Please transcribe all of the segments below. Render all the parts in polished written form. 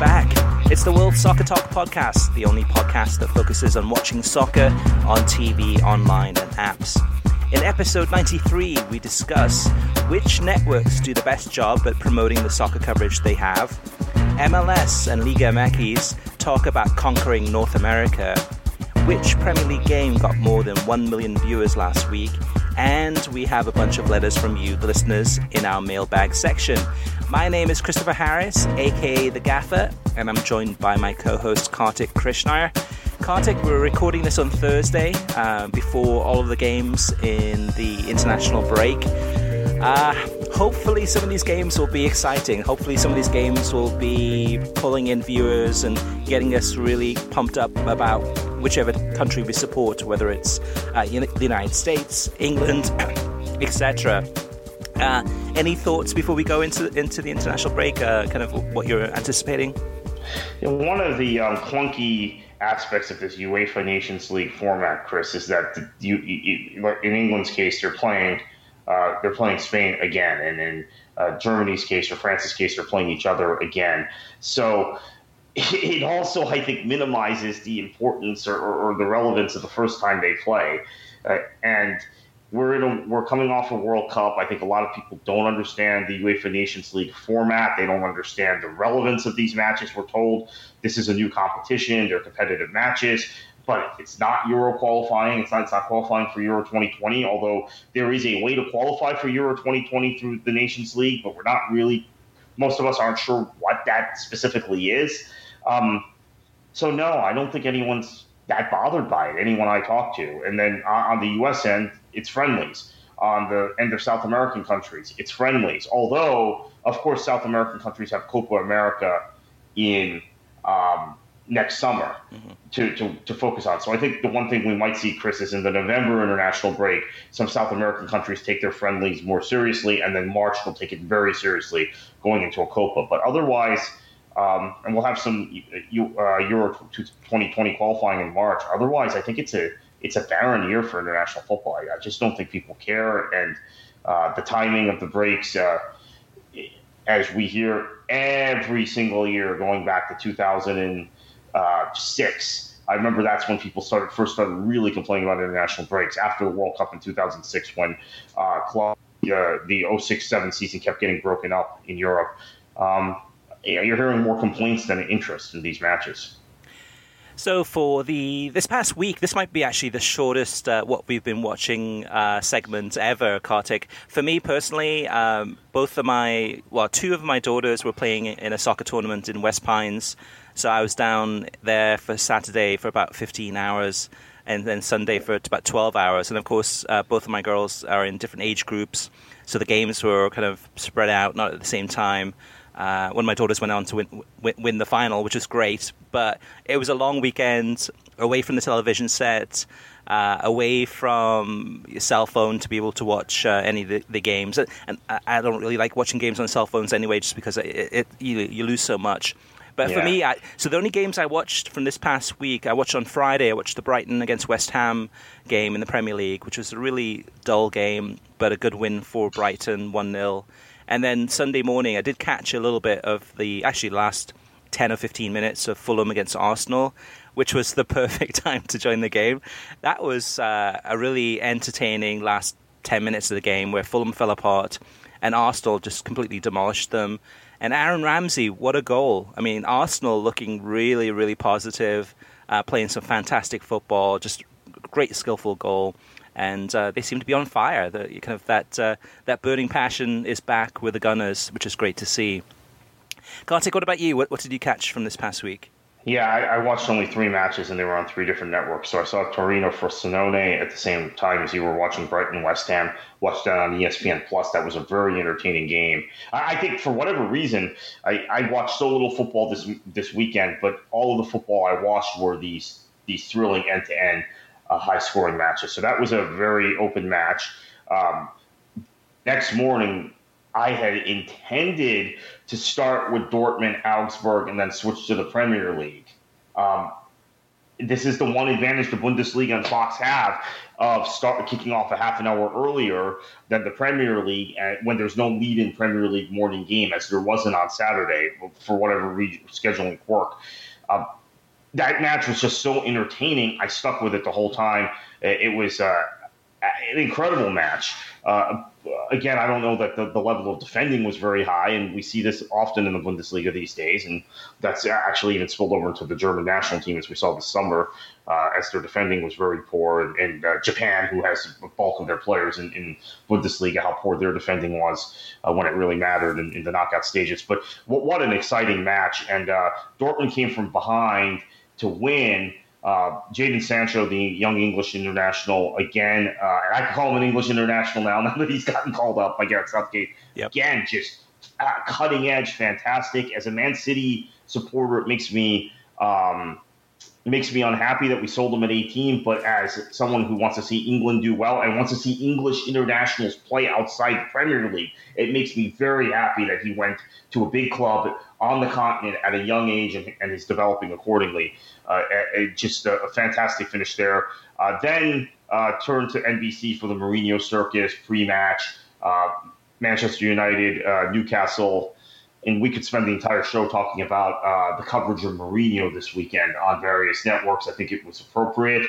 back. It's the World Soccer Talk podcast, the only podcast that focuses on watching soccer on TV, online, and apps. In episode 93, we discuss which networks do the best job at promoting the soccer coverage they have. MLS and Liga MX talk about conquering North America. Which Premier League game got more than 1 million viewers last week? And we have a bunch of letters from you, the listeners, in our mailbag section. My name is Christopher Harris, aka The Gaffer, and I'm joined by my co-host Kartik Krishnaiyer. Kartik, we're recording this on Thursday, before all of the games in the international break. Hopefully some of these games will be exciting. Hopefully some of these games will be pulling in viewers and getting us really pumped up about whichever country we support, whether it's the United States, England, etc. Any thoughts before we go into the international break, kind of what you're anticipating? One of the clunky aspects of this UEFA Nations League format, Chris, is that in England's case, they're playing Spain again, and in Germany's case or France's case, they're playing each other again. So it also, I think, minimizes the importance or the relevance of the first time they play. And we're coming off a World Cup. I think a lot of people don't understand the UEFA Nations League format. They don't understand the relevance of these matches. We're told this is a new competition. They're competitive matches. But it's not Euro qualifying. It's not qualifying for Euro 2020, although there is a way to qualify for Euro 2020 through the Nations League, but we're not really, most of us aren't sure what that specifically is. So no, I don't think anyone's that bothered by it, anyone I talk to. And then on the U.S. end, it's friendlies. On the end of South American countries, it's friendlies. Although, of course, South American countries have Copa America in next summer to focus on. So I think the one thing we might see, Chris, is in the November international break, some South American countries take their friendlies more seriously, and then March they'll take it very seriously going into a Copa. But otherwise, and we'll have some Euro 2020 qualifying in March. Otherwise, I think it's a barren year for international football. I just don't think people care, and the timing of the breaks, as we hear every single year going back to 2006. I remember that's when people first started really complaining about international breaks after the World Cup in 2006, when the 06-07 season kept getting broken up in Europe. You're hearing more complaints than interest in these matches. So for this past week, this might be actually the shortest what we've been watching segment ever, Kartik. For me personally, two of my daughters were playing in a soccer tournament in West Pines. So I was down there for Saturday for about 15 hours and then Sunday for about 12 hours. And of course, both of my girls are in different age groups. So the games were kind of spread out, not at the same time. One of my daughters went on to win the final, which was great. But it was a long weekend, away from the television set, away from your cell phone to be able to watch any of the games. And I don't really like watching games on cell phones anyway, just because you lose so much. But for me, so the only games I watched from this past week, I watched on Friday, I watched the Brighton against West Ham game in the Premier League, which was a really dull game, but a good win for Brighton, 1-0. And then Sunday morning, I did catch a little bit of the last 10 or 15 minutes of Fulham against Arsenal, which was the perfect time to join the game. That was a really entertaining last 10 minutes of the game where Fulham fell apart and Arsenal just completely demolished them. And Aaron Ramsey, what a goal. I mean, Arsenal looking really, really positive, playing some fantastic football, just great skillful goal. And they seem to be on fire. That burning passion is back with the Gunners, which is great to see. Kartik, what about you? What did you catch from this past week? Yeah, I watched only 3 matches, and they were on 3 different networks. So I saw Torino Frosinone at the same time as you were watching Brighton West Ham. Watched that on ESPN Plus. That was a very entertaining game. I think for whatever reason, I watched so little football this weekend, but all of the football I watched were these thrilling end-to-end high-scoring matches. So that was a very open match. Next morning, I had intended to start with Dortmund, Augsburg, and then switch to the Premier League. this is the one advantage the Bundesliga and Fox have of kicking off a half an hour earlier than the Premier League, when there's no lead in Premier League morning game, as there wasn't on Saturday for whatever scheduling quirk. That match was just so entertaining. I stuck with it the whole time. It was an incredible match. Again, I don't know that the level of defending was very high, and we see this often in the Bundesliga these days, and that's actually even spilled over into the German national team, as we saw this summer, as their defending was very poor, and Japan, who has the bulk of their players in Bundesliga, how poor their defending was when it really mattered in the knockout stages. But what an exciting match, and Dortmund came from behind to win. Jadon Sancho, the young English international, again, and I can call him an English international now that he's gotten called up by Gareth Southgate. Yep. Again, just cutting edge, fantastic. As a Man City supporter, it makes me unhappy that we sold him at 18, but as someone who wants to see England do well and wants to see English internationals play outside the Premier League, it makes me very happy that he went to a big club on the continent at a young age and is developing accordingly. Just a fantastic finish there. Then turned to NBC for the Mourinho circus pre-match. Manchester United, Newcastle. And we could spend the entire show talking about the coverage of Mourinho this weekend on various networks. I think it was appropriate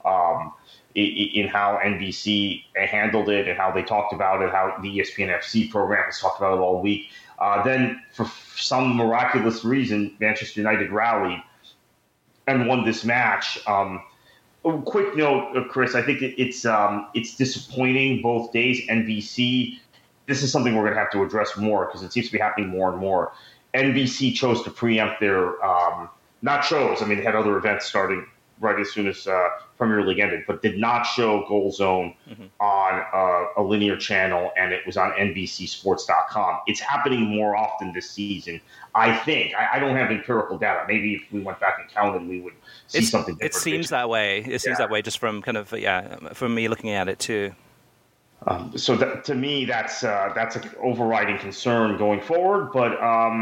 in how NBC handled it and how they talked about it, how the ESPN FC program has talked about it all week. Then, for some miraculous reason, Manchester United rallied and won this match. Quick note, Chris, I think it's disappointing both days. NBC, this is something we're going to have to address more because it seems to be happening more and more. NBC chose to preempt their they had other events starting right as soon as Premier League ended, but did not show Goal Zone on a linear channel, and it was on NBCSports.com. It's happening more often this season, I think. I don't have empirical data. Maybe if we went back and counted, we would see something different. It seems that way. It seems that way just from from me looking at it too. So to me, that's an overriding concern going forward. But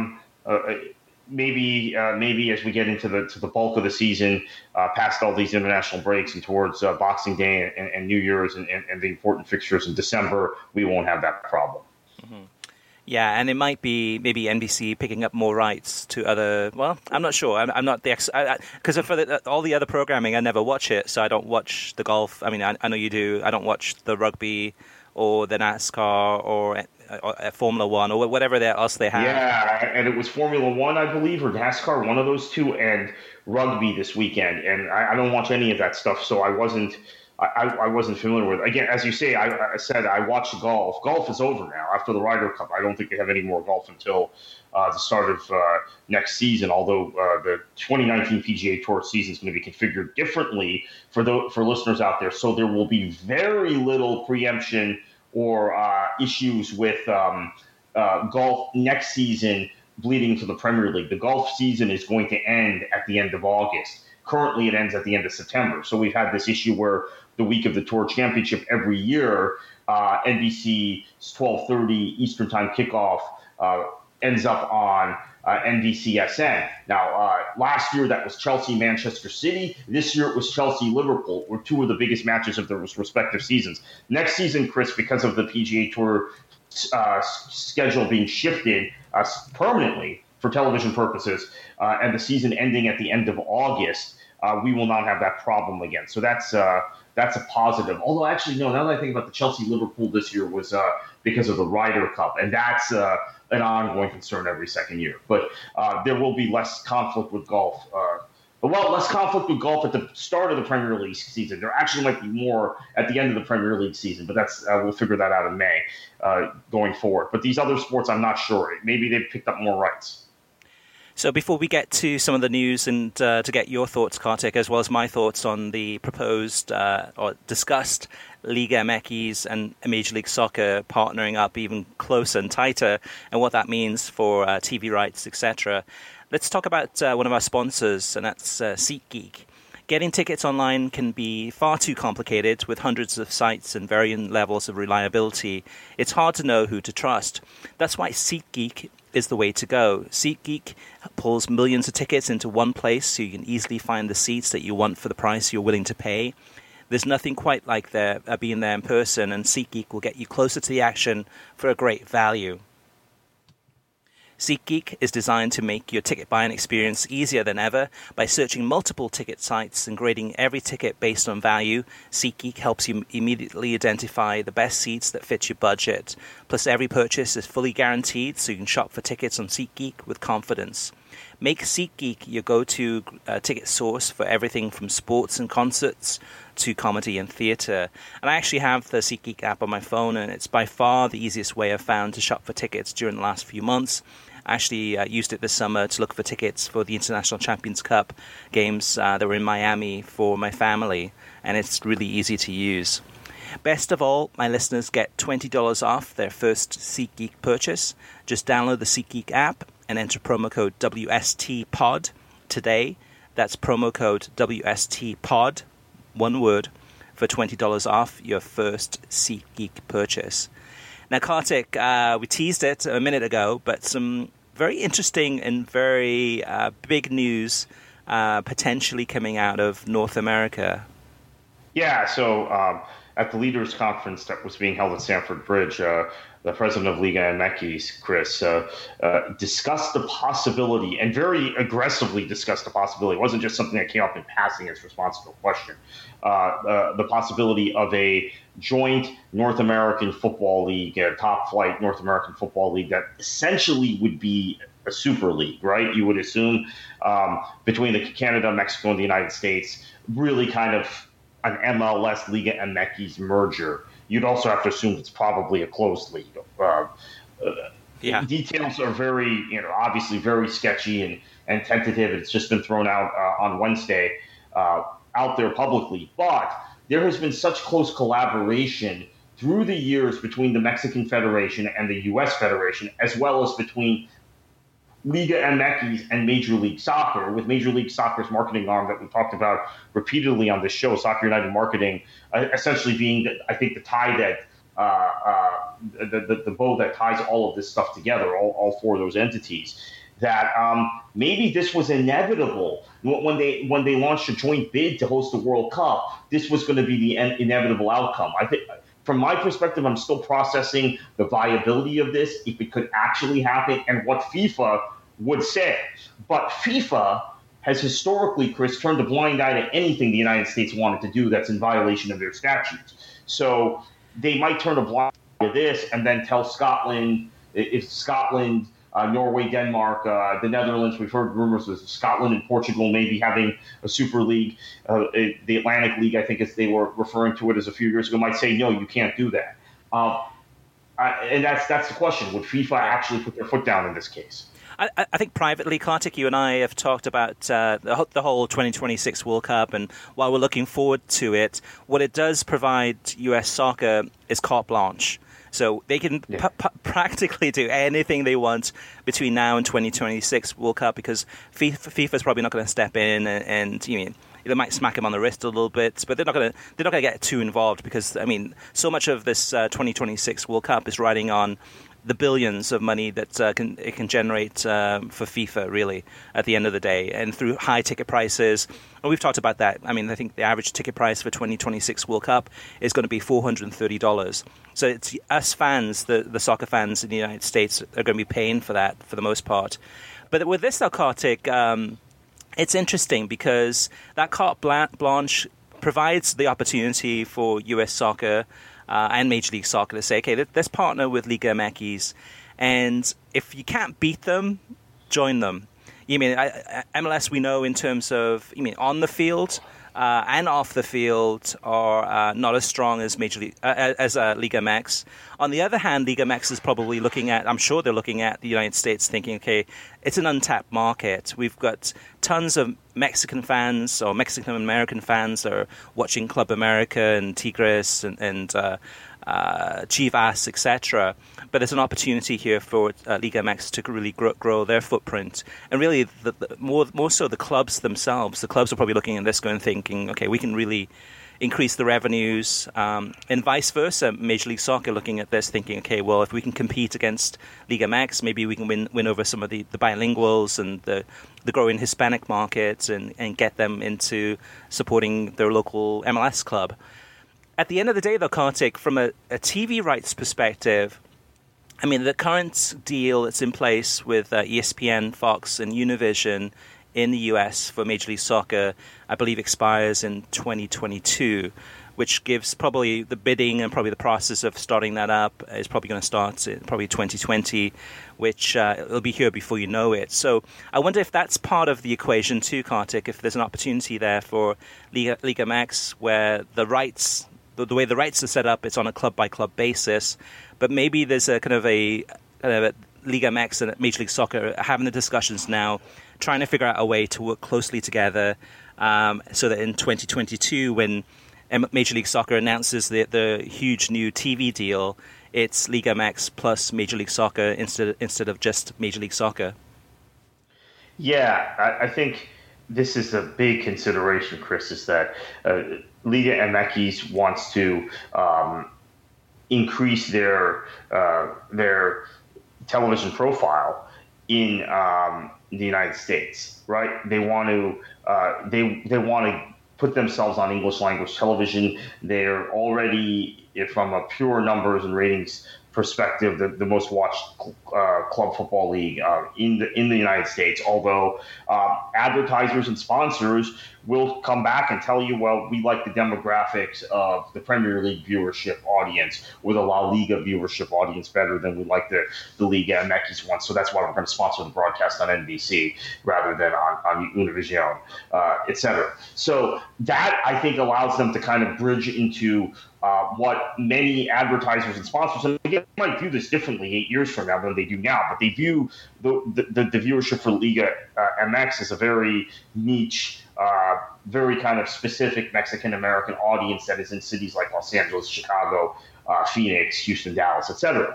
maybe as we get into the bulk of the season, past all these international breaks and towards Boxing Day and New Year's and the important fixtures in December, we won't have that problem. Mm-hmm. Yeah, and it might be maybe NBC picking up more rights to other. Well, I'm not sure. I'm not the because for all the other programming, I never watch it, so I don't watch the golf. I mean, I know you do. I don't watch the rugby or the NASCAR or Formula One or whatever else they have. Yeah, and it was Formula One, I believe, or NASCAR, one of those two, and rugby this weekend. And I don't watch any of that stuff, so I wasn't familiar with it. Again, as you say, I said I watched golf. Golf is over now after the Ryder Cup. I don't think they have any more golf until the start of next season, although the 2019 PGA Tour season is going to be configured differently for listeners out there. So there will be very little preemption or issues with golf next season bleeding to the Premier League. The golf season is going to end at the end of August. Currently, it ends at the end of September. So we've had this issue where the week of the Tour Championship every year, NBC's 12:30 Eastern Time kickoff ends up on NBCSN. Now, last year that was Chelsea-Manchester City. This year it was Chelsea-Liverpool, were two of the biggest matches of their respective seasons. Next season, Chris, because of the PGA Tour schedule being shifted permanently for television purposes, and the season ending at the end of August, we will not have that problem again. So that's a positive. Although, actually, no, now that I think about the Chelsea-Liverpool this year was because of the Ryder Cup, and that's an ongoing concern every second year. But there will be less conflict with golf. Less conflict with golf at the start of the Premier League season. There actually might be more at the end of the Premier League season, but that's we'll figure that out in May going forward. But these other sports, I'm not sure. Maybe they've picked up more rights. So before we get to some of the news and to get your thoughts, Kartik, as well as my thoughts on the proposed or discussed Liga MX and Major League Soccer partnering up even closer and tighter and what that means for TV rights, etc., let's talk about one of our sponsors, and that's SeatGeek. Getting tickets online can be far too complicated with hundreds of sites and varying levels of reliability. It's hard to know who to trust. That's why SeatGeek is the way to go. SeatGeek pulls millions of tickets into one place so you can easily find the seats that you want for the price you're willing to pay. There's nothing quite like being there in person, and SeatGeek will get you closer to the action for a great value. SeatGeek is designed to make your ticket buying experience easier than ever. By searching multiple ticket sites and grading every ticket based on value, SeatGeek helps you immediately identify the best seats that fit your budget. Plus, every purchase is fully guaranteed, so you can shop for tickets on SeatGeek with confidence. Make SeatGeek your go-to ticket source for everything from sports and concerts to comedy and theatre. And I actually have the SeatGeek app on my phone, and it's by far the easiest way I've found to shop for tickets during the last few months. I actually used it this summer to look for tickets for the International Champions Cup games that were in Miami for my family, and it's really easy to use. Best of all, my listeners get $20 off their first SeatGeek purchase. Just download the SeatGeek app and enter promo code WSTPod today. That's promo code WSTPod, one word, for $20 off your first SeatGeek purchase. Now, Kartik, we teased it a minute ago, but some very interesting and very big news potentially coming out of North America. Yeah, so at the Leaders Conference that was being held at Stamford Bridge, the president of Liga MX, Chris, discussed the possibility, and very aggressively discussed the possibility. It wasn't just something that came up in passing as response to a question. The possibility of a joint North American Football League, a top-flight North American Football League that essentially would be a super league, right? You would assume between Canada, Mexico, and the United States, really kind of an MLS Liga MX merger. You'd also have to assume it's probably a closed league. Details are very, obviously very sketchy and tentative. It's just been thrown out on Wednesday out there publicly. But there has been such close collaboration through the years between the Mexican Federation and the U.S. Federation, as well as between Liga MX and Major League Soccer, with Major League Soccer's marketing arm that we talked about repeatedly on this show, Soccer United Marketing, essentially being, I think, the tie that the bow that ties all of this stuff together, all four of those entities. That maybe this was inevitable when they launched a joint bid to host the World Cup. This was going to be the inevitable outcome. I think, from my perspective, I'm still processing the viability of this, if it could actually happen, and what FIFA would say. But FIFA has historically, Chris, turned a blind eye to anything the United States wanted to do that's in violation of their statutes. So they might turn a blind eye to this and then tell Scotland, if Scotland, Norway, Denmark, the Netherlands, we've heard rumors of Scotland and Portugal maybe having a super league. The Atlantic League, I think as they were referring to it as a few years ago, might say, no, you can't do that. And that's the question. Would FIFA actually put their foot down in this case? I think privately, Kartik, you and I have talked about the whole 2026 World Cup, and while we're looking forward to it, what it does provide U.S. soccer is carte blanche. So they can practically do anything they want between now and 2026 World Cup, because FIFA's probably not going to step in and they might smack them on the wrist a little bit, but they're not going to get too involved, because so much of this 2026 World Cup is riding on the billions of money that it can generate for FIFA, really, at the end of the day, and through high ticket prices. And we've talked about that. I think the average ticket price for 2026 World Cup is going to be $430. So it's us fans, the soccer fans in the United States, are going to be paying for that for the most part. But with this, though, Kartik, it's interesting because that carte blanche provides the opportunity for U.S. soccer and Major League Soccer to say, okay, let's partner with Liga MX, and if you can't beat them, join them. MLS, we know in terms of, on the field and off the field are not as strong as Liga MX. On the other hand, Liga MX is probably I'm sure they're looking at the United States thinking, okay, it's an untapped market. We've got tons of Mexican fans or Mexican-American fans that are watching Club America and Tigres and Chivas, etc. But there's an opportunity here for Liga MX to really grow their footprint. And really, more so the clubs themselves. The clubs are probably looking at this going thinking, okay, we can really increase the revenues, and vice versa. Major League Soccer looking at this, thinking, okay, well, if we can compete against Liga MX, maybe we can win over some of the bilinguals and the growing Hispanic markets and get them into supporting their local MLS club. At the end of the day, though, Kartik, from a TV rights perspective, I mean, the current deal that's in place with ESPN, Fox, and Univision in the US for Major League Soccer, I believe, expires in 2022, which gives probably the bidding and probably the process of starting that up is probably going to start in probably 2020, which it'll be here before you know it. So I wonder if that's part of the equation too, Kartik, if there's an opportunity there for Liga MX where the rights, the way the rights are set up, it's on a club-by-club basis, but maybe there's a kind of a Liga MX and Major League Soccer having the discussions now, trying to figure out a way to work closely together so that in 2022, when Major League Soccer announces the huge new TV deal, it's Liga MX plus Major League Soccer instead of just Major League Soccer. Yeah, I think this is a big consideration, Chris, is that Liga MX wants to increase their television profile in the United States, right? They want to they want to put themselves on English language television. They're already, from a pure numbers and ratings perspective, the most watched club football league in the United States. Although advertisers and sponsors will come back and tell you, well, we like the demographics of the Premier League viewership audience or the La Liga viewership audience better than we like the Liga MX one. So that's why we're going to sponsor the broadcast on NBC rather than on Univision, et cetera. So that, I think, allows them to kind of bridge into what many advertisers and sponsors, and they might view this differently 8 years from now than they do now, but they view the viewership for Liga MX as a very niche, very kind of specific Mexican-American audience that is in cities like Los Angeles, Chicago, Phoenix, Houston, Dallas, etc.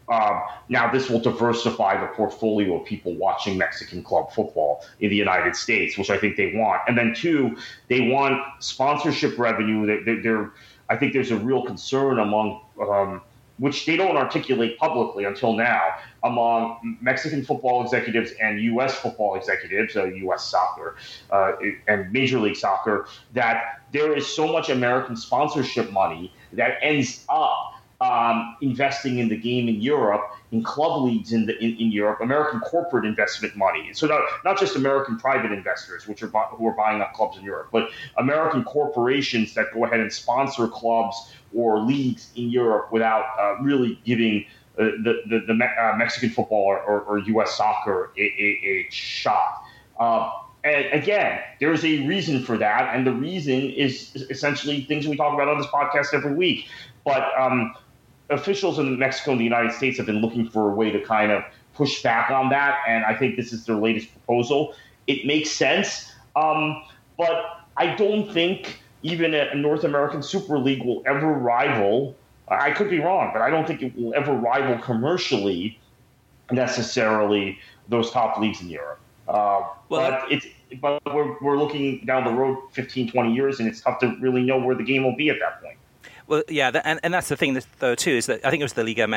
Now, this will diversify the portfolio of people watching Mexican club football in the United States, which I think they want. And then, two, they want sponsorship revenue. I think there's a real concern among, which they don't articulate publicly until now, among Mexican football executives and U.S. football executives, U.S. soccer and Major League Soccer, that there is so much American sponsorship money that ends up investing in the game in Europe, in club leagues in Europe, American corporate investment money. So not just American private investors, who are buying up clubs in Europe, but American corporations that go ahead and sponsor clubs or leagues in Europe without really giving the Mexican football or U.S. soccer a shot. And again, there's a reason for that, and the reason is essentially things we talk about on this podcast every week. But officials in Mexico and the United States have been looking for a way to kind of push back on that, and I think this is their latest proposal. It makes sense, but I don't think even a North American Super League will ever rival, I could be wrong, but I don't think it will ever rival commercially necessarily those top leagues in Europe. But we're looking down the road 15, 20 years, and it's tough to really know where the game will be at that point. Well, yeah, and that's the thing, though, too, is that I think it was the Liga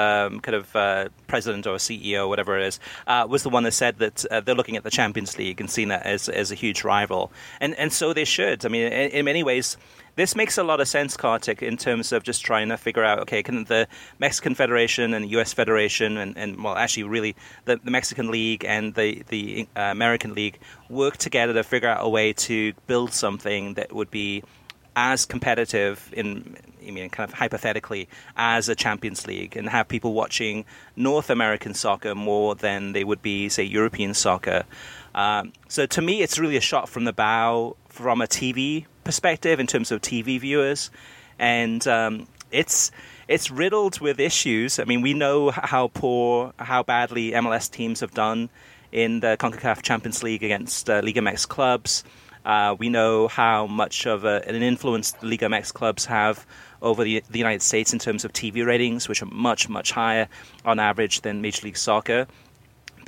MX president or CEO, whatever it is, was the one that said that they're looking at the Champions League and seeing that as a huge rival. And so they should. I mean, in many ways, this makes a lot of sense, Kartik, in terms of just trying to figure out, okay, can the Mexican Federation and the U.S. Federation and well, actually, really, the Mexican League and the American League work together to figure out a way to build something that would be as competitive kind of hypothetically as a Champions League, and have people watching North American soccer more than they would be, say, European soccer. So to me, it's really a shot from the bow from a TV perspective in terms of TV viewers, and it's riddled with issues. I mean, we know how badly MLS teams have done in the CONCACAF Champions League against Liga MX clubs. We know how much of an influence the Liga MX clubs have over the United States in terms of TV ratings, which are much, much higher on average than Major League Soccer.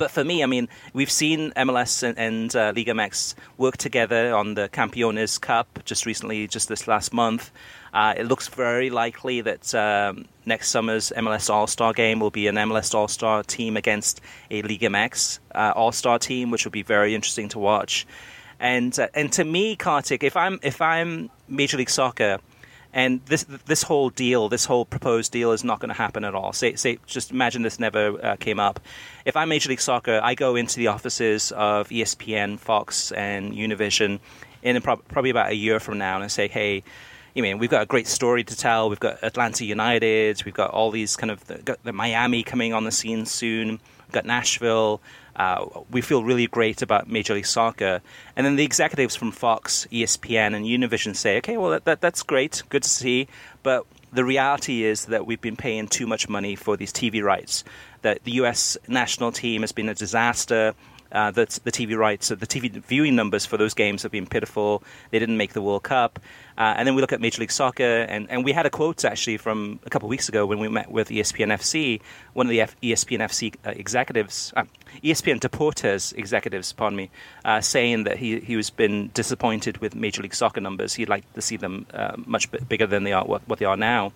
But for me, I mean, we've seen MLS and Liga MX work together on the Campeones Cup just recently, just this last month. It looks very likely that next summer's MLS All-Star game will be an MLS All-Star team against a Liga MX All-Star team, which will be very interesting to watch. And to me, Kartik, if I'm Major League Soccer, and this whole deal, this whole proposed deal is not going to happen at all. Say, just imagine this never came up. If I'm Major League Soccer, I go into the offices of ESPN, Fox, and Univision in probably about a year from now, and I say, hey, we've got a great story to tell. We've got Atlanta United. We've got all these got the Miami coming on the scene soon. We've got Nashville. We feel really great about Major League Soccer. And then the executives from Fox, ESPN, and Univision say, okay, well, that's great. Good to see. But the reality is that we've been paying too much money for these TV rights, that the U.S. national team has been a disaster. The TV rights, the TV viewing numbers for those games have been pitiful. They didn't make the World Cup. And then we look at Major League Soccer, and we had a quote actually from a couple of weeks ago when we met with ESPN FC, one of the ESPN FC executives, ESPN Deportes executives, saying that he was been disappointed with Major League Soccer numbers. He'd like to see them much bigger than they are what they are now.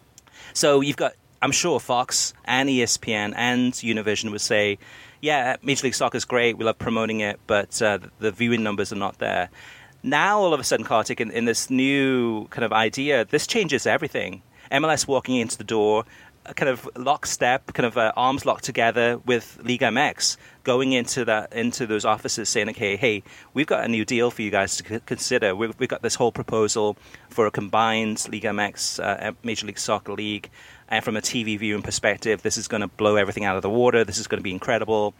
So you've got, I'm sure Fox and ESPN and Univision would say, yeah, Major League Soccer is great. We love promoting it, but the viewing numbers are not there. Now, all of a sudden, Kartik, in this new kind of idea, this changes everything. MLS walking into the door, kind of lockstep, kind of arms locked together with Liga MX, going into those offices saying, okay, hey, we've got a new deal for you guys to consider. We've got this whole proposal for a combined Liga MX Major League Soccer League. And from a TV viewing perspective, this is going to blow everything out of the water. This is going to be incredible.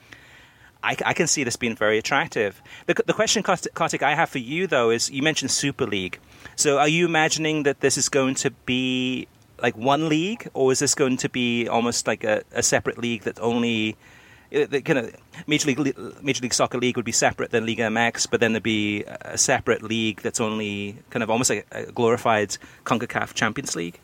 I can see this being very attractive. The question, Kartik, I have for you, though, is you mentioned Super League. So are you imagining that this is going to be like one league, or is this going to be almost like a separate league that only Major League Soccer League would be separate than Liga MX, but then there'd be a separate league that's only kind of almost like a glorified CONCACAF Champions League?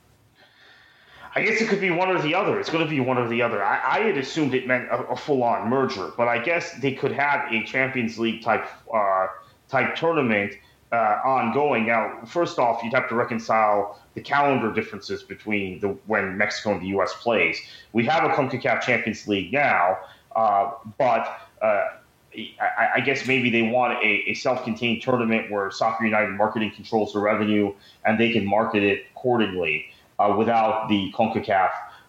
I guess it could be one or the other. It's going to be one or the other. I had assumed it meant a full-on merger, but I guess they could have a Champions League type tournament ongoing. Now, first off, you'd have to reconcile the calendar differences between when Mexico and the U.S. plays. We have a CONCACAF Champions League now, but I guess maybe they want a self-contained tournament where Soccer United Marketing controls the revenue and they can market it accordingly. Without the CONCACAF,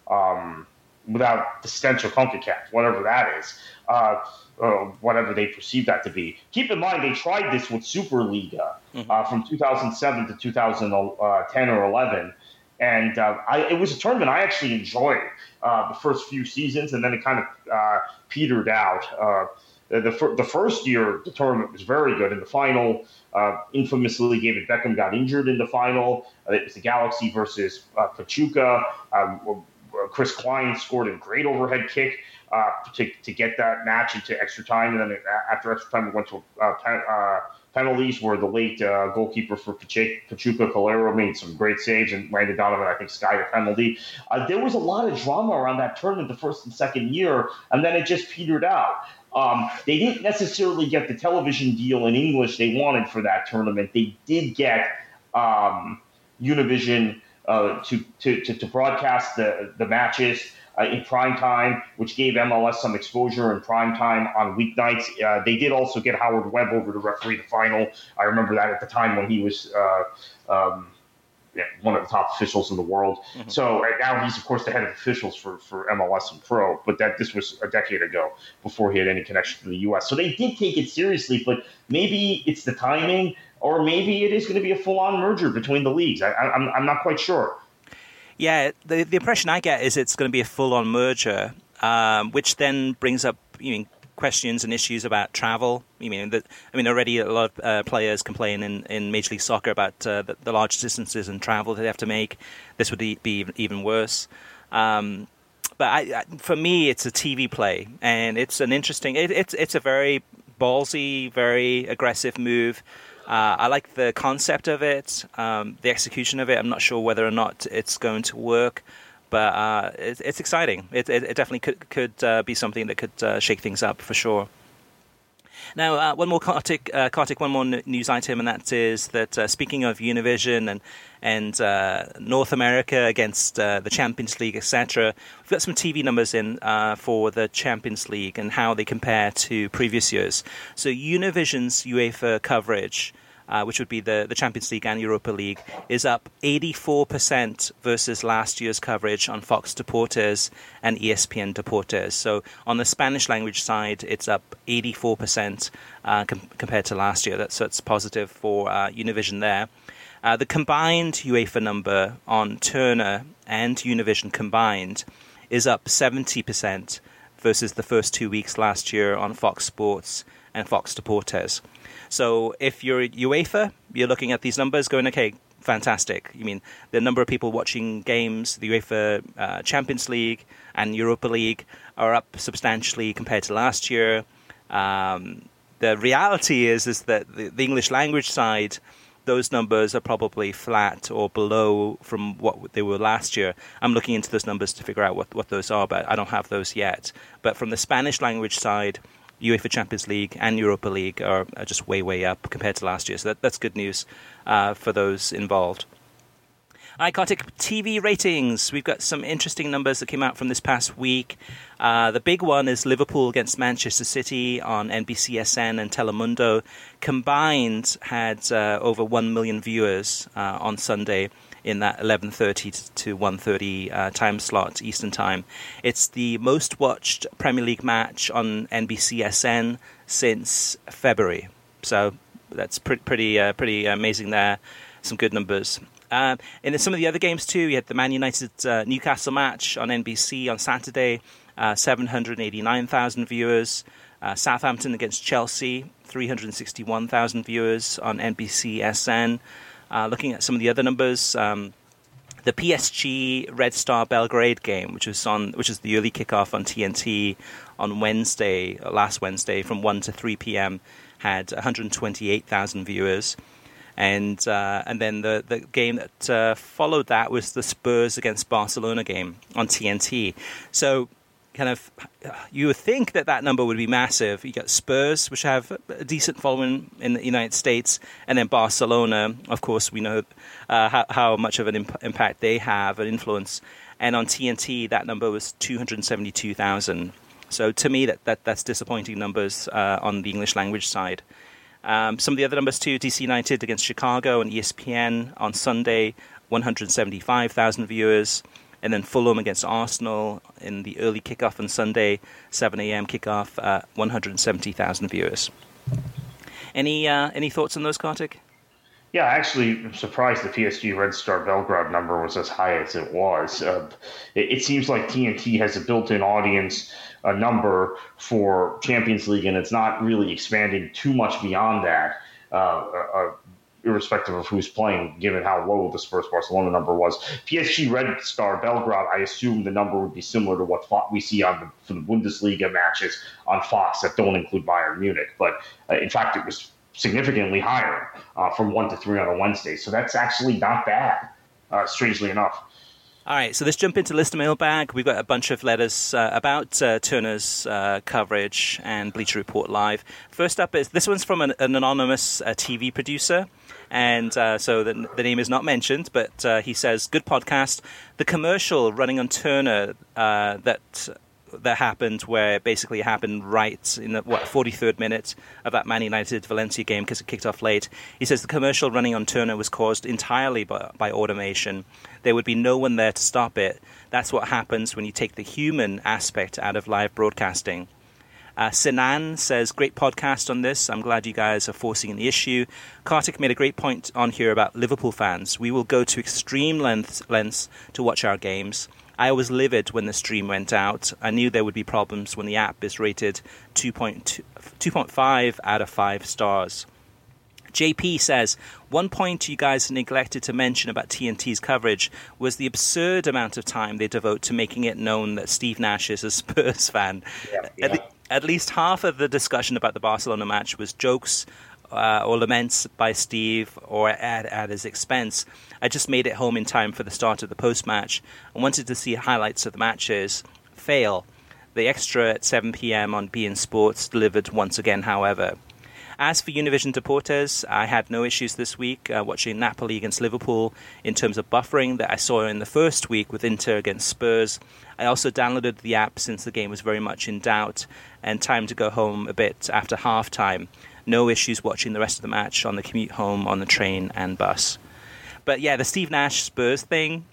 without the stench of CONCACAF, whatever that is, whatever they perceive that to be. Keep in mind, they tried this with Superliga from 2007 to 2010 or 11, and it was a tournament I actually enjoyed the first few seasons, and then it kind of petered out. The first year, the tournament was very good. In the final, infamously, David Beckham got injured in the final. It was the Galaxy versus Pachuca. Chris Klein scored a great overhead kick to get that match into extra time. And then after extra time, we went to penalties where the late goalkeeper for Pachuca, Calero, made some great saves, and Landon Donovan, I think, skied a penalty. There was a lot of drama around that tournament the first and second year, and then it just petered out. They didn't necessarily get the television deal in English they wanted for that tournament. They did get Univision to broadcast the matches in prime time, which gave MLS some exposure in prime time on weeknights. They did also get Howard Webb over to referee the final. I remember that at the time when he was one of the top officials in the world. Mm-hmm. So now he's, of course, the head of officials for MLS and Pro, but this was a decade ago before he had any connection to the U.S. So they did take it seriously, but maybe it's the timing, or maybe it is going to be a full-on merger between the leagues. I'm not quite sure. Yeah, the impression I get is it's going to be a full-on merger, which then brings up questions and issues about travel. Already a lot of players complain in Major League Soccer about the large distances and travel they have to make. This would be even worse. But for me, it's a TV play, and it's an interesting. It's a very ballsy, very aggressive move. I like the concept of it, the execution of it. I'm not sure whether or not it's going to work, But it's exciting. It definitely could be something that could shake things up for sure. Now, one more Kartik, one more news item, and that is that speaking of Univision and North America against the Champions League, etc., we've got some TV numbers in for the Champions League and how they compare to previous years. So Univision's UEFA coverage, which would be the Champions League and Europa League, is up 84% versus last year's coverage on Fox Deportes and ESPN Deportes. So on the Spanish language side, it's up 84% compared to last year. That's positive for Univision there. The combined UEFA number on Turner and Univision combined is up 70% versus the first 2 weeks last year on Fox Sports and Fox Deportes. So if you're UEFA, you're looking at these numbers going, okay, fantastic. I mean, the number of people watching games, the UEFA Champions League and Europa League are up substantially compared to last year. The reality is that the English language side, those numbers are probably flat or below from what they were last year. I'm looking into those numbers to figure out what those are, but I don't have those yet. But from the Spanish language side, UEFA Champions League and Europa League are just way up compared to last year. So that's good news for those involved. All right, Kartik, TV ratings. We've got some interesting numbers that came out from this past week. The big one is Liverpool against Manchester City on NBCSN and Telemundo. Combined had over 1 million viewers on Sunday in that 11:30 to 1:30 time slot, Eastern Time. It's the most watched Premier League match on NBCSN since February. So that's pretty amazing there. Some good numbers. And in some of the other games too, you had the Man United Newcastle match on NBC on Saturday, 789,000 viewers. Southampton against Chelsea, 361,000 viewers on NBCSN. Looking at some of the other numbers, the PSG Red Star Belgrade game, which is the early kickoff on TNT on last Wednesday from 1 to 3 p.m., had 128,000 viewers. And then the game that followed that was the Spurs against Barcelona game on TNT. So kind of you would think that number would be massive. You got Spurs, which have a decent following in the United States, and then Barcelona. Of course, we know how much of an impact they have, an influence. And on TNT, that number was 272,000. So to me, that's disappointing numbers on the English language side. Some of the other numbers too, DC United against Chicago and ESPN on Sunday, 175,000 viewers. And then Fulham against Arsenal in the early kickoff on Sunday, 7 a.m. kickoff, 170,000 viewers. Any thoughts on those, Kartik? Yeah, actually, I'm surprised the PSG Red Star Belgrade number was as high as it was. It seems like TNT has a built-in audience number for Champions League, and it's not really expanding too much beyond that, irrespective of who's playing, given how low the Spurs-Barcelona number was. PSG Red Star Belgrade, I assume the number would be similar to what we see for the Bundesliga matches on Fox that don't include Bayern Munich. But in fact, it was significantly higher from 1 to 3 on a Wednesday. So that's actually not bad, strangely enough. All right, so let's jump into Listener Mailbag. We've got a bunch of letters about Turner's coverage and Bleacher Report Live. First up is, this one's from an anonymous TV producer, and so the name is not mentioned, but he says, good podcast. The commercial running on Turner that happened, where it basically happened right in the 43rd minute of that Man United Valencia game because it kicked off late. He says the commercial running on Turner was caused entirely by automation. There would be no one there to stop it. That's what happens when you take the human aspect out of live broadcasting. Sinan says, great podcast on this. I'm glad you guys are forcing the issue. Kartik made a great point on here about Liverpool fans. We will go to extreme lengths to watch our games. I was livid when the stream went out. I knew there would be problems when the app is rated 2.5 out of 5 stars. JP says, one point you guys neglected to mention about TNT's coverage was the absurd amount of time they devote to making it known that Steve Nash is a Spurs fan. Yeah. At least half of the discussion about the Barcelona match was jokes or laments by Steve or at his expense. I just made it home in time for the start of the post-match and wanted to see highlights of the matches. Fail. The extra at 7 p.m. on beIN Sports delivered once again, however. As for Univision Deportes, I had no issues this week watching Napoli against Liverpool in terms of buffering that I saw in the first week with Inter against Spurs. I also downloaded the app since the game was very much in doubt and time to go home a bit after half-time. No issues watching the rest of the match on the commute home, on the train and bus. But yeah, the Steve Nash Spurs thing,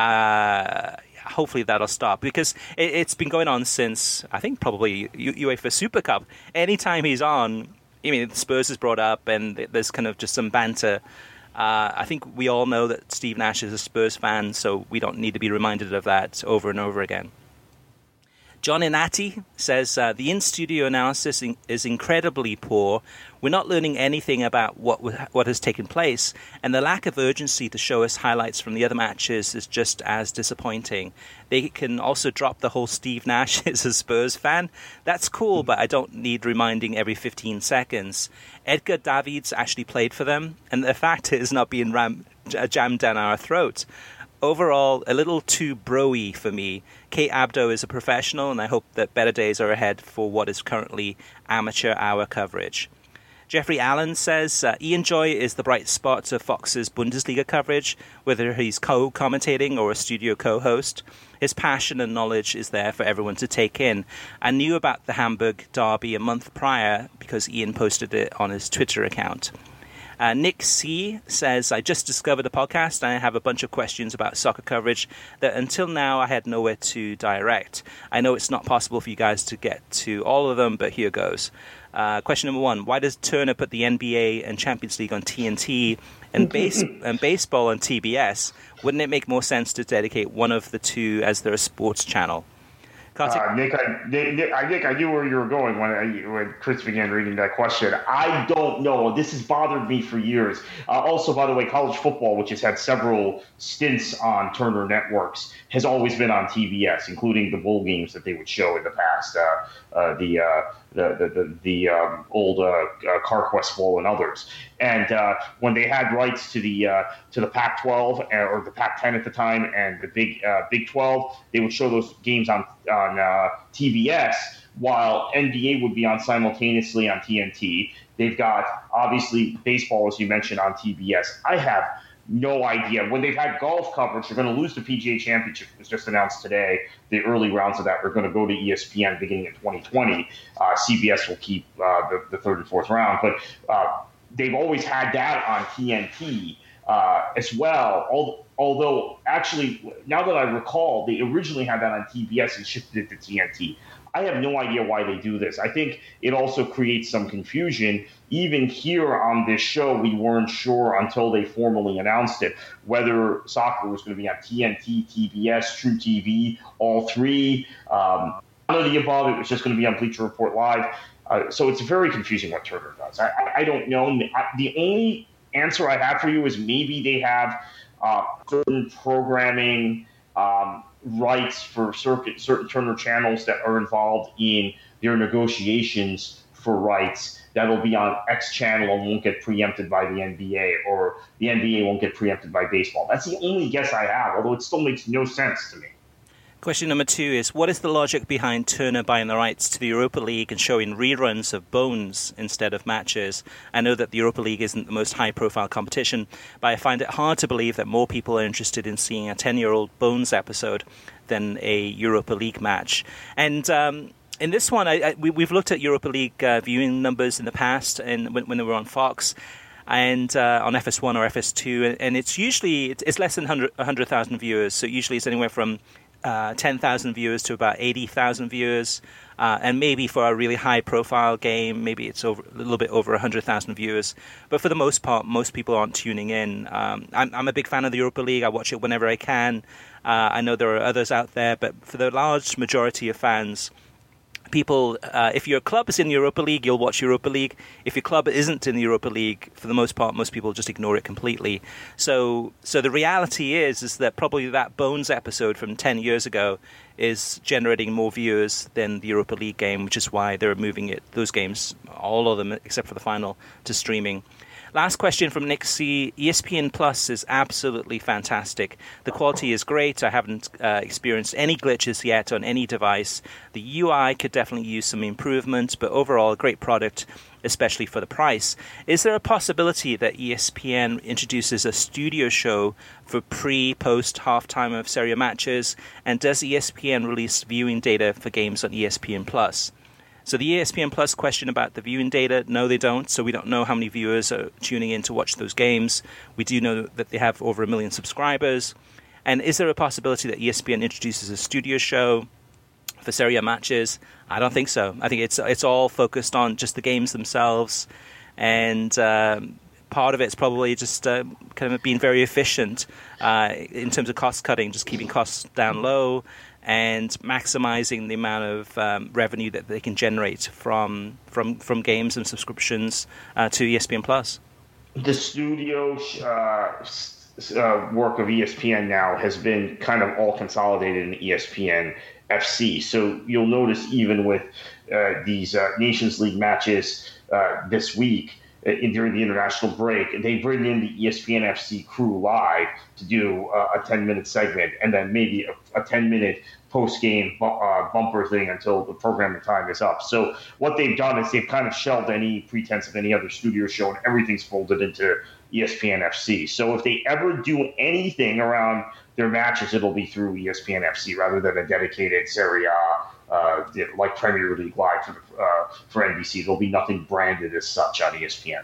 hopefully that'll stop because it's been going on since, I think, probably UEFA Super Cup. Anytime he's on, I mean, Spurs is brought up and there's kind of just some banter. I think we all know that Steve Nash is a Spurs fan, so we don't need to be reminded of that over and over again. John Inati says, the in-studio analysis is incredibly poor. We're not learning anything about what has taken place, and the lack of urgency to show us highlights from the other matches is just as disappointing. They can also drop the whole Steve Nash is a Spurs fan. That's cool, but I don't need reminding every 15 seconds. Edgar Davids actually played for them, and the fact is not being jammed down our throat. Overall, a little too bro-y for me. Kate Abdo is a professional, and I hope that better days are ahead for what is currently amateur hour coverage. Jeffrey Allen says, Ian Joy is the bright spot of Fox's Bundesliga coverage, whether he's co-commentating or a studio co-host. His passion and knowledge is there for everyone to take in. I knew about the Hamburg derby a month prior because Ian posted it on his Twitter account. Nick C. says, I just discovered the podcast and I have a bunch of questions about soccer coverage that until now I had nowhere to direct. I know it's not possible for you guys to get to all of them, but here goes. Question number 1, why does Turner put the NBA and Champions League on TNT and baseball on TBS? Wouldn't it make more sense to dedicate one of the two as their sports channel? Nick, I knew where you were going when Chris began reading that question. I don't know. This has bothered me for years. Also, by the way, college football, which has had several stints on Turner Networks, has always been on TBS, including the bowl games that they would show in the past, the old CarQuest Bowl and others. And when they had rights to the Pac-12 or the Pac-10 at the time and the Big 12, they would show those games on TBS, while NBA would be on simultaneously on TNT. They've got, obviously, baseball, as you mentioned, on TBS. I have no idea. When they've had golf coverage, they're going to lose the PGA Championship. It was just announced today. The early rounds of that are going to go to ESPN beginning in 2020. CBS will keep the third and fourth round. But they've always had that on TNT as well. Although, actually, now that I recall, they originally had that on TBS and shifted it to TNT. I have no idea why they do this. I think it also creates some confusion. Even here on this show, we weren't sure until they formally announced it whether soccer was going to be on TNT, TBS, True TV, all three. None of the above. It was just going to be on Bleacher Report Live. So it's very confusing what Turner does. I don't know. The only answer I have for you is maybe they have certain programming rights for certain Turner channels that are involved in their negotiations for rights that'll be on X channel and won't get preempted by the NBA, or the NBA won't get preempted by baseball. That's the only guess I have, although it still makes no sense to me. Question number 2 is, what is the logic behind Turner buying the rights to the Europa League and showing reruns of Bones instead of matches? I know that the Europa League isn't the most high-profile competition, but I find it hard to believe that more people are interested in seeing a 10-year-old Bones episode than a Europa League match. And in this one, we've looked at Europa League viewing numbers in the past, and when they were on Fox, and on FS1 or FS2, and it's usually it's less than 100,000 viewers, so usually it's anywhere from 10,000 viewers to about 80,000 viewers, and maybe for a really high-profile game, maybe it's a little bit over 100,000 viewers. But for the most part, most people aren't tuning in. I'm a big fan of the Europa League. I watch it whenever I can. I know there are others out there, but for the large majority of fans, people, if your club is in the Europa League, you'll watch Europa League. If your club isn't in the Europa League, for the most part, most people just ignore it completely. So the reality is that probably that Bones episode from 10 years ago is generating more viewers than the Europa League game, which is why they're moving those games, all of them except for the final, to streaming. Last question from Nick C. ESPN Plus is absolutely fantastic. The quality is great. I haven't experienced any glitches yet on any device. The UI could definitely use some improvement, but overall, a great product, especially for the price. Is there a possibility that ESPN introduces a studio show for pre-post halftime of Serie A matches? And does ESPN release viewing data for games on ESPN Plus? So the ESPN Plus question about the viewing data, no, they don't. So we don't know how many viewers are tuning in to watch those games. We do know that they have over 1 million subscribers. And is there a possibility that ESPN introduces a studio show for Serie A matches? I don't think so. I think it's all focused on just the games themselves. And part of it's probably just kind of being very efficient in terms of cost cutting, just keeping costs down low and maximizing the amount of revenue that they can generate from games and subscriptions to ESPN Plus. The studio work of ESPN now has been kind of all consolidated in ESPN FC. So you'll notice even with these Nations League matches this week, during the international break, they bring in the ESPN FC crew live to do a 10-minute segment and then maybe a 10-minute post-game bumper thing until the programming time is up. So what they've done is they've kind of shelved any pretense of any other studio show, and everything's folded into ESPN FC. So if they ever do anything around their matches, it'll be through ESPN FC rather than a dedicated Serie A, like Premier League Live for NBC. There'll be nothing branded as such on ESPN.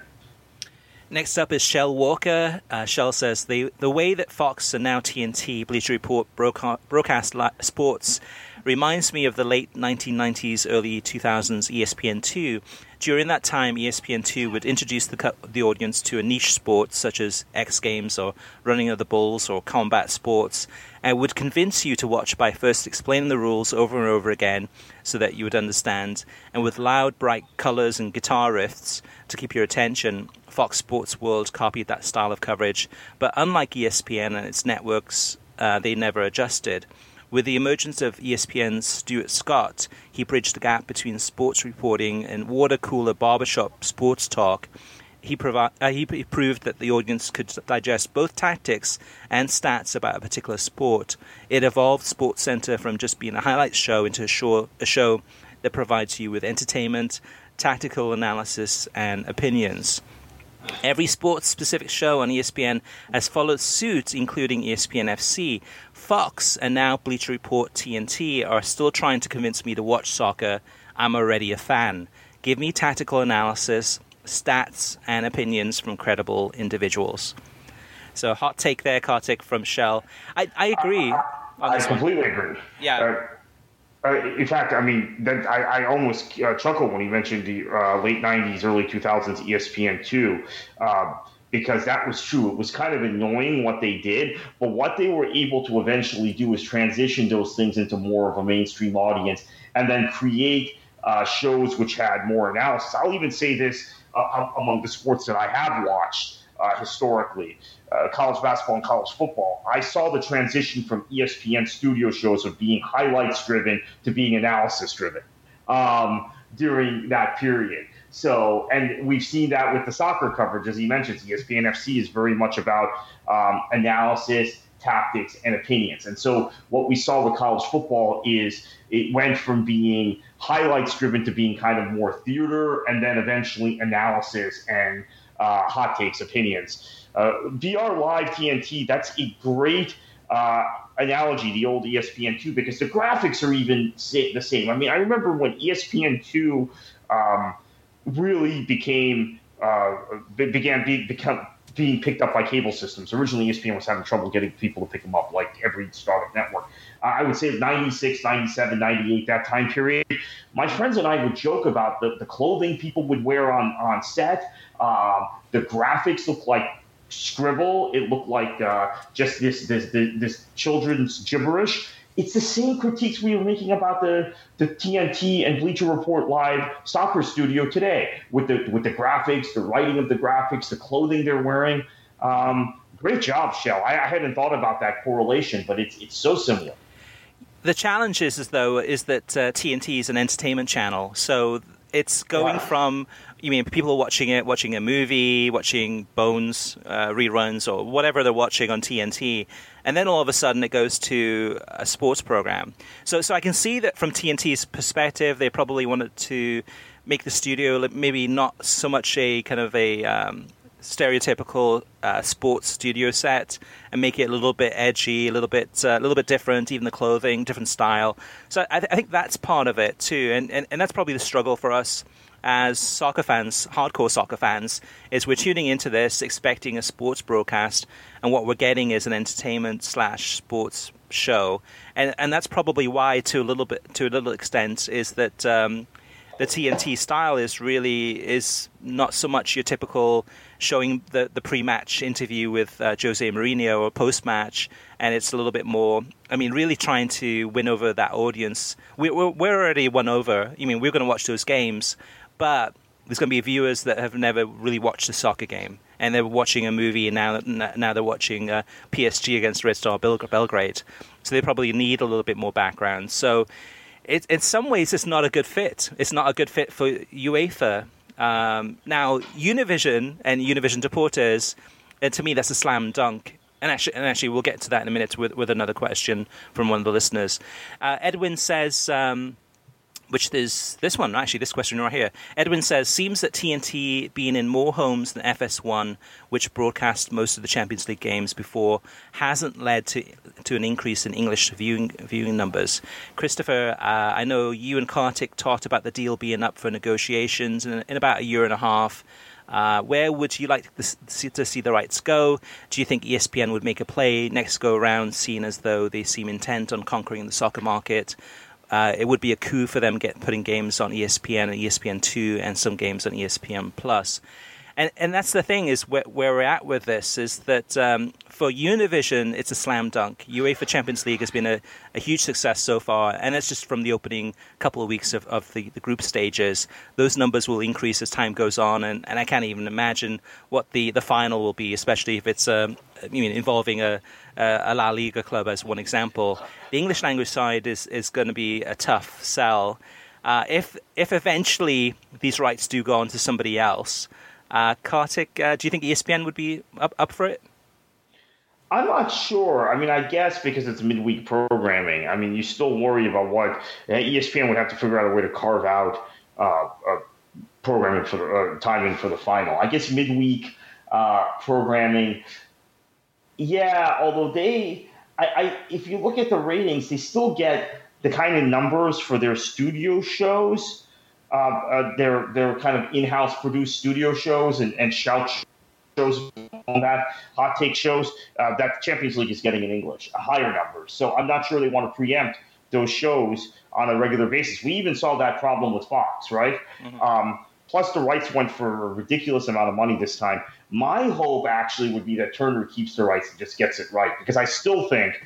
Next up is Shell Walker. Shell says, the way that Fox and now TNT, Bleacher Report, broadcast sports reminds me of the late 1990s, early 2000s ESPN2. During that time, ESPN2 would introduce the audience to a niche sport such as X Games or Running of the Bulls or combat sports, and would convince you to watch by first explaining the rules over and over again so that you would understand. And with loud, bright colors and guitar riffs to keep your attention, Fox Sports World copied that style of coverage. But unlike ESPN and its networks, they never adjusted. With the emergence of ESPN's Stuart Scott, he bridged the gap between sports reporting and water-cooler barbershop sports talk. He proved that the audience could digest both tactics and stats about a particular sport. It evolved SportsCenter from just being a highlights show into a show that provides you with entertainment, tactical analysis, and opinions. Every sports-specific show on ESPN has followed suit, including ESPN FC. Fox and now Bleacher Report TNT are still trying to convince me to watch soccer. I'm already a fan. Give me tactical analysis, stats, and opinions from credible individuals. So hot take there, Kartik, from Shell. I agree. I completely agree. Yeah. In fact, I mean, I almost chuckled when he mentioned the late 90s, early 2000s ESPN2, because that was true. It was kind of annoying what they did, but what they were able to eventually do is transition those things into more of a mainstream audience and then create shows which had more analysis. I'll even say this among the sports that I have watched historically, college basketball and college football. I saw the transition from ESPN studio shows of being highlights driven to being analysis driven during that period. So, and we've seen that with the soccer coverage, as he mentions. ESPN FC is very much about analysis, tactics, and opinions. And so what we saw with college football is it went from being highlights driven to being kind of more theater, and then eventually analysis and hot takes, opinions. VR Live TNT, that's a great analogy, the old ESPN2, because the graphics are even the same. I mean, I remember when ESPN2 really began being picked up by cable systems. Originally, ESPN was having trouble getting people to pick them up, like every startup network. I would say 96, 97, 98, that time period. My friends and I would joke about the clothing people would wear on set. The graphics looked like scribble. It looked like just this children's gibberish. It's the same critiques we were making about the TNT and Bleacher Report Live soccer studio today, with the graphics, the writing of the graphics, the clothing they're wearing. Great job, Shell. I hadn't thought about that correlation, but it's so similar. The challenge is that TNT is an entertainment channel, so it's going from, people are watching a movie, watching Bones reruns or whatever they're watching on TNT, and then all of a sudden it goes to a sports program. So I can see that from TNT's perspective, they probably wanted to make the studio maybe not so much a kind of a stereotypical sports studio set, and make it a little bit edgy, a little bit different, even the clothing, different style. So I think that's part of it too, and that's probably the struggle for us as soccer fans, hardcore soccer fans, is we're tuning into this expecting a sports broadcast, and what we're getting is an entertainment/sports show, and that's probably why to a little extent is that the TNT style is not so much your typical showing the pre-match interview with Jose Mourinho or post-match, and it's a little bit more, really trying to win over that audience. We're already won over. We're going to watch those games, but there's going to be viewers that have never really watched a soccer game, and they're watching a movie, and now they're watching PSG against Red Star Belgrade. So they probably need a little bit more background. So in some ways, it's not a good fit. It's not a good fit for UEFA. Now, Univision and Univision Deportes, to me, that's a slam dunk. And actually, we'll get to that in a minute with another question from one of the listeners. Edwin says, which is this one, actually, this question right here. Edwin says, seems that TNT being in more homes than FS1, which broadcast most of the Champions League games before, hasn't led to an increase in English viewing numbers. Christopher, I know you and Kartik talked about the deal being up for negotiations in about a year and a half. Where would you like to see the rights go? Do you think ESPN would make a play next go around, seeing as though they seem intent on conquering the soccer market? It would be a coup for them putting games on ESPN and ESPN2 and some games on ESPN Plus. And that's the thing, is where we're at with this, is that for Univision, it's a slam dunk. UEFA Champions League has been a huge success so far, and it's just from the opening couple of weeks of the group stages. Those numbers will increase as time goes on, and I can't even imagine what the final will be, especially if it's involving a La Liga club as one example. The English language side is going to be a tough sell. If eventually these rights do go on to somebody else, Kartik, do you think ESPN would be up for it? I'm not sure. I guess because it's midweek programming. You still worry about what ESPN would have to figure out a way to carve out programming for the timing for the final. I guess midweek programming. Yeah, although if you look at the ratings, they still get the kind of numbers for their studio shows. Their kind of in-house produced studio shows and shout shows, on that hot take shows that Champions League is getting in English, a higher number. So I'm not sure they want to preempt those shows on a regular basis. We even saw that problem with Fox, right? Mm-hmm. Plus the rights went for a ridiculous amount of money this time. My hope actually would be that Turner keeps the rights and just gets it right, because I still think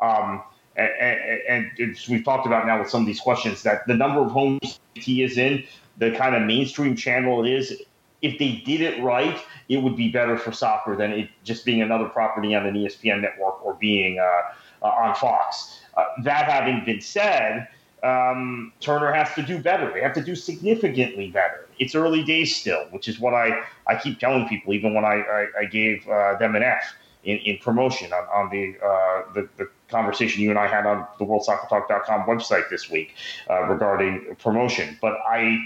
and we've talked about now with some of these questions, that the number of homes he is in, the kind of mainstream channel it is, if they did it right, it would be better for soccer than it just being another property on an ESPN network or being on Fox. That having been said, Turner has to do better. They have to do significantly better. It's early days still, which is what I keep telling people, even when I gave them an F in promotion on the conversation you and I had on the WorldSoccerTalk.com website this week regarding promotion. But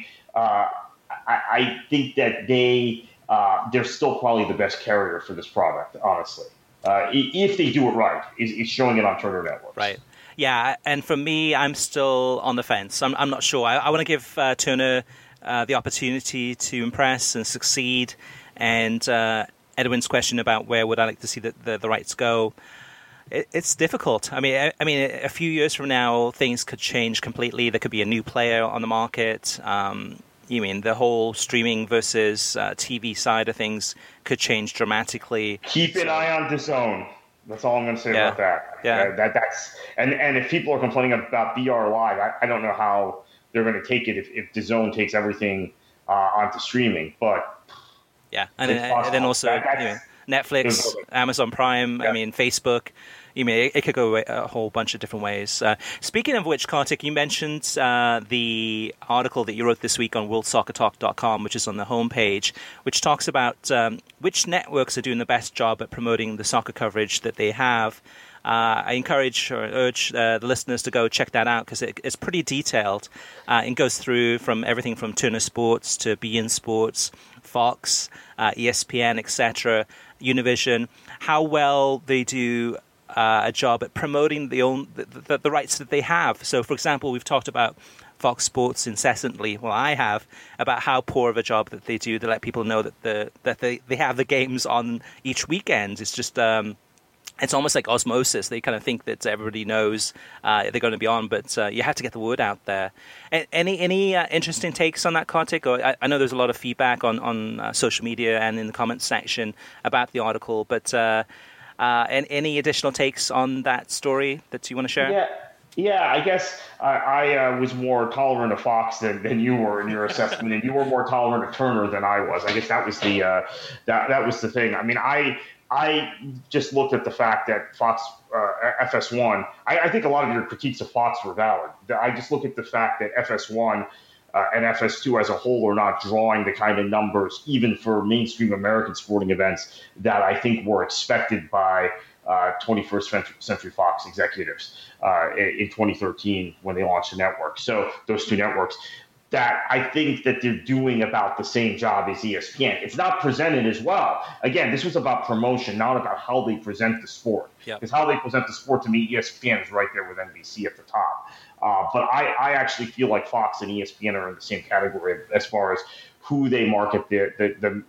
I think that they're still probably the best carrier for this product, honestly. If they do it right, is showing it on Turner Networks. Right. Yeah, and for me, I'm still on the fence. I'm not sure. I want to give Turner the opportunity to impress and succeed. And Edwin's question about where would I like to see the rights go, it's difficult. I mean, a few years from now, things could change completely. There could be a new player on the market. The whole streaming versus TV side of things could change dramatically. Keep an eye on DAZN. That's all I'm going to say about that. Yeah. That's and if people are complaining about BR Live, I don't know how they're going to take it if DAZN takes everything onto streaming. But yeah, and then also Netflix, Amazon Prime. Yeah. Facebook. You mean it could go a whole bunch of different ways. Speaking of which, Kartik, you mentioned the article that you wrote this week on worldsoccertalk.com, which is on the homepage, which talks about which networks are doing the best job at promoting the soccer coverage that they have. I encourage or urge the listeners to go check that out because it's pretty detailed. It goes through from everything from Turner Sports to beIN Sports, Fox, ESPN, etc., Univision, how well they do a job at promoting the rights that they have. So, for example, we've talked about Fox Sports incessantly. Well, I have, about how poor of a job that they do to let people know that they have the games on each weekend. It's just it's almost like osmosis. They kind of think that everybody knows they're going to be on, but you have to get the word out there. Any interesting takes on that, Kartik? Or I know there's a lot of feedback on social media and in the comments section about the article, but any additional takes on that story that you want to share? Yeah, I guess I was more tolerant of Fox than you were in your assessment, and you were more tolerant of Turner than I was. I guess that was the that was the thing. I mean, I just looked at the fact that Fox FS1. I think a lot of your critiques of Fox were valid. I just look at the fact that FS1 and FS2 as a whole are not drawing the kind of numbers, even for mainstream American sporting events, that I think were expected by 21st Century Fox executives in 2013 when they launched the network. So those two networks, that I think that they're doing about the same job as ESPN. It's not presented as well. Again, this was about promotion, not about how they present the sport. Because how they present the sport, to me, ESPN is right there with NBC at the top. But I actually feel like Fox and ESPN are in the same category as far as who they market the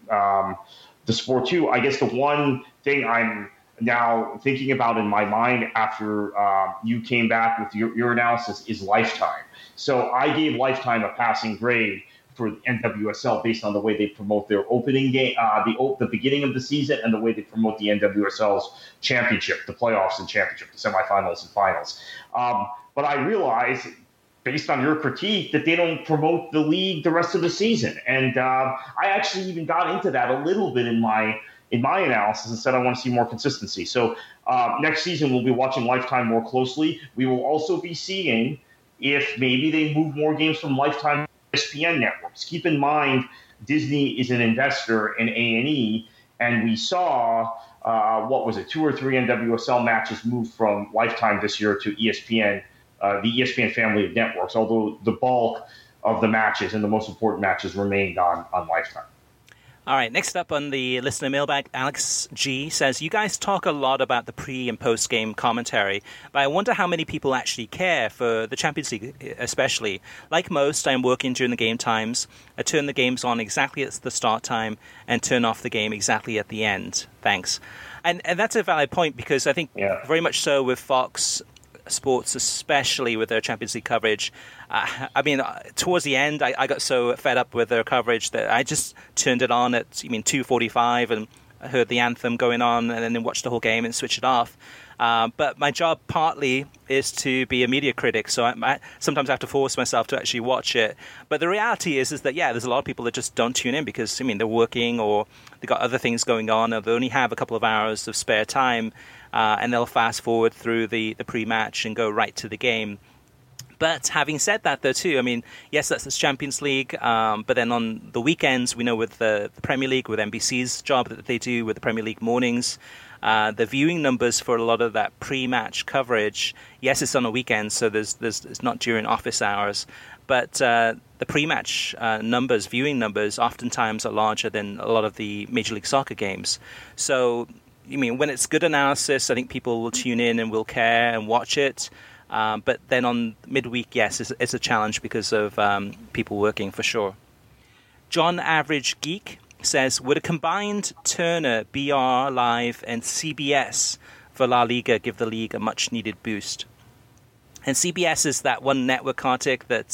sport to. I guess the one thing I'm now thinking about in my mind after you came back with your analysis is Lifetime. So I gave Lifetime a passing grade for NWSL based on the way they promote their opening game, the beginning of the season, and the way they promote the NWSL's championship, the playoffs and championship, the semifinals and finals. But I realize, based on your critique, that they don't promote the league the rest of the season. And I actually even got into that a little bit in my analysis and said I want to see more consistency. So next season, we'll be watching Lifetime more closely. We will also be seeing if maybe they move more games from Lifetime to ESPN networks. Keep in mind, Disney is an investor in A&E, and we saw, 2 or 3 NWSL matches move from Lifetime this year to ESPN, the ESPN family of networks, although the bulk of the matches and the most important matches remained on Lifetime. All right, next up on the listener mailbag, Alex G says, you guys talk a lot about the pre- and post-game commentary, but I wonder how many people actually care for the Champions League especially. Like most, I'm working during the game times. I turn the games on exactly at the start time and turn off the game exactly at the end. Thanks. And that's a valid point because I think very much so with Fox Sports, especially with their Champions League coverage. I mean, towards the end, I got so fed up with their coverage that I just turned it on at 2:45 and heard the anthem going on and then watched the whole game and switched it off. But my job partly is to be a media critic, so I sometimes have to force myself to actually watch it. But the reality is that, there's a lot of people that just don't tune in because, they're working or they've got other things going on or they only have a couple of hours of spare time and they'll fast forward through the pre-match and go right to the game. But having said that, though, too, yes, that's the Champions League. But then on the weekends, we know with the Premier League, with NBC's job that they do with the Premier League mornings, the viewing numbers for a lot of that pre-match coverage, yes, it's on a weekend, so it's not during office hours. But the pre-match viewing numbers, oftentimes are larger than a lot of the Major League Soccer games. So, when it's good analysis, I think people will tune in and will care and watch it. But then on midweek, yes, it's a challenge because of people working for sure. John Average Geek says, would a combined Turner, BR Live, and CBS for La Liga give the league a much-needed boost? And CBS is that one network, Kartik, that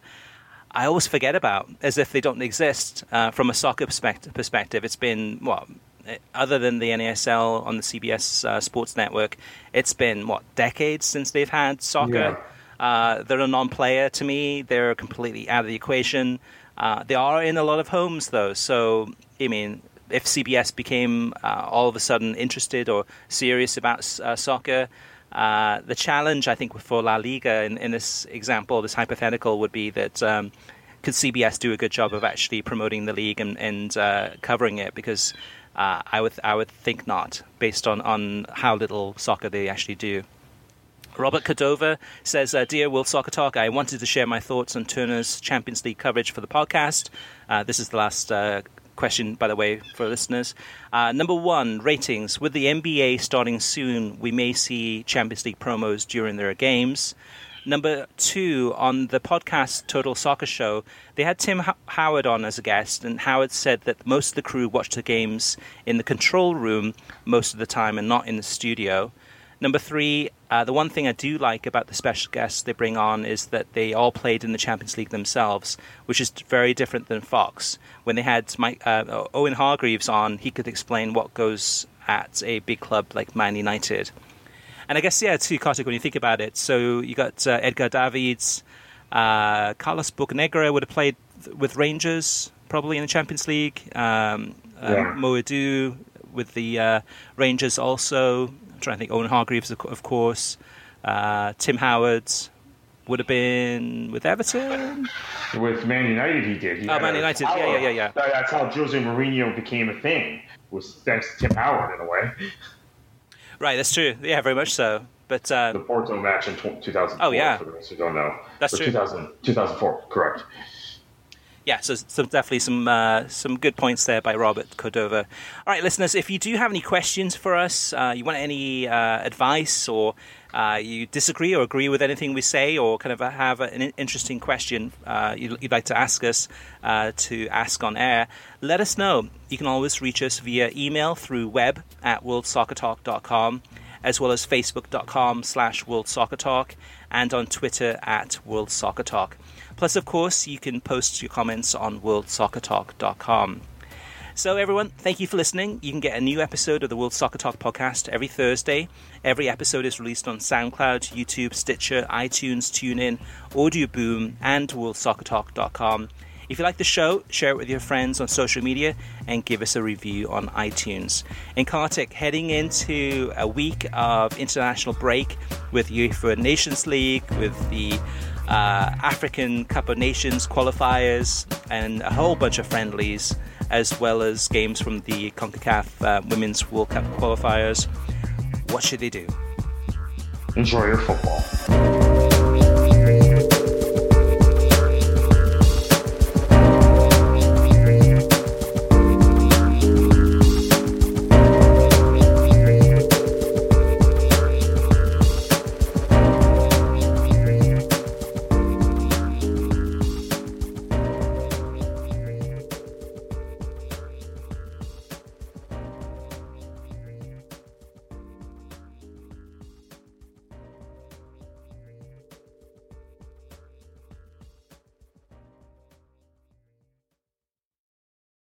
I always forget about, as if they don't exist from a soccer perspective. It's been, other than the NASL on the CBS Sports Network, it's been, decades since they've had soccer. Yeah. They're a non-player to me. They're completely out of the equation. They are in a lot of homes, though. So, if CBS became all of a sudden interested or serious about soccer, the challenge, I think, for La Liga in this example, this hypothetical, would be that could CBS do a good job of actually promoting the league and covering it? Because I would think not, based on how little soccer they actually do. Robert Cordova says, Dear World Soccer Talk, I wanted to share my thoughts on Turner's Champions League coverage for the podcast. This is the last question, by the way, for listeners. Number 1, ratings. With the NBA starting soon, we may see Champions League promos during their games. Number 2, on the podcast Total Soccer Show, they had Tim Howard on as a guest, and Howard said that most of the crew watched the games in the control room most of the time and not in the studio. Number 3, the one thing I do like about the special guests they bring on is that they all played in the Champions League themselves, which is very different than Fox. When they had Owen Hargreaves on, he could explain what goes at a big club like Man United. And I guess, too, Kartik, when you think about it, so you got Edgar Davids, Carlos Bocanegra would have played with Rangers, probably in the Champions League, Mo Edu with the Rangers also. I'm trying to think, Owen Hargreaves, of course. Tim Howard would have been with Everton. With Man United, he did. Man United, yeah. That's how Jose Mourinho became a thing, was thanks to Tim Howard, in a way. Right, that's true. Yeah, very much so. But the Porto match in 2004, oh, yeah. For the rest who don't know. That's true. 2004, correct. Yeah, so definitely some good points there by Robert Cordova. All right, listeners, if you do have any questions for us, you want any advice, or you disagree or agree with anything we say, or kind of have an interesting question you'd like to ask us to ask on air, let us know. You can always reach us via email through web at worldsoccertalk.com, as well as facebook.com/worldsoccertalk, and on Twitter at worldsoccertalk. Plus, of course, you can post your comments on worldsoccertalk.com. So, everyone, thank you for listening. You can get a new episode of the World Soccer Talk podcast every Thursday. Every episode is released on SoundCloud, YouTube, Stitcher, iTunes, TuneIn, Audio Boom, and worldsoccertalk.com. If you like the show, share it with your friends on social media and give us a review on iTunes. And Kartik, heading into a week of international break with UEFA Nations League, with the African Cup of Nations qualifiers, and a whole bunch of friendlies, as well as games from the CONCACAF Women's World Cup qualifiers. What should they do? Enjoy your football.